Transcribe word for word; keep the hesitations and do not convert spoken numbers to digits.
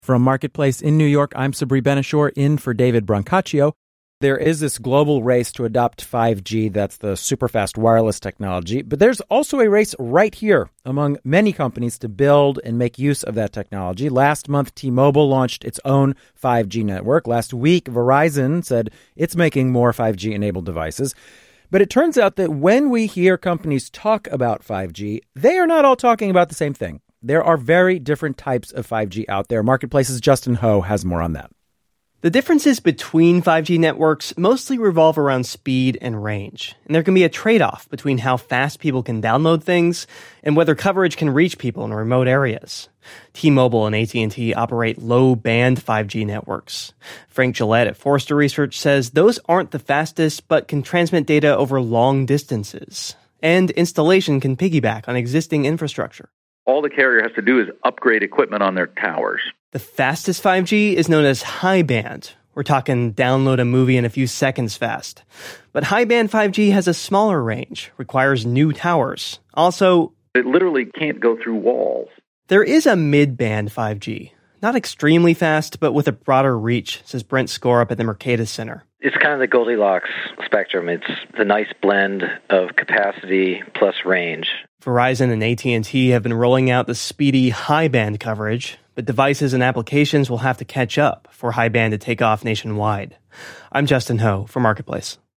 From Marketplace in New York, I'm Sabri Ben-Achour, in for David Brancaccio. There is this global race to adopt five G, that's the super-fast wireless technology, but there's also a race right here among many companies to build and make use of that technology. Last month, T-Mobile launched its own five G network. Last week, Verizon said it's making more five G-enabled devices. But it turns out that when we hear companies talk about five G, they are not all talking about the same thing. There are very different types of five G out there. Marketplace's Justin Ho has more on that. The differences between five G networks mostly revolve around speed and range, and there can be a trade-off between how fast people can download things and whether coverage can reach people in remote areas. T-Mobile and A T and T operate low-band five G networks. Frank Gillette at Forrester Research says those aren't the fastest, but can transmit data over long distances. And installation can piggyback on existing infrastructure. All the carrier has to do is upgrade equipment on their towers. The fastest five G is known as high band. We're talking download a movie in a few seconds fast. But high band five G has a smaller range, requires new towers. Also, it literally can't go through walls. There is a mid-band five G. Not extremely fast, but with a broader reach, says Brent Skorup at the Mercatus Center. It's kind of the Goldilocks spectrum. It's the nice blend of capacity plus range. Verizon and A T and T have been rolling out the speedy high-band coverage, but devices and applications will have to catch up for high-band to take off nationwide. I'm Justin Ho for Marketplace.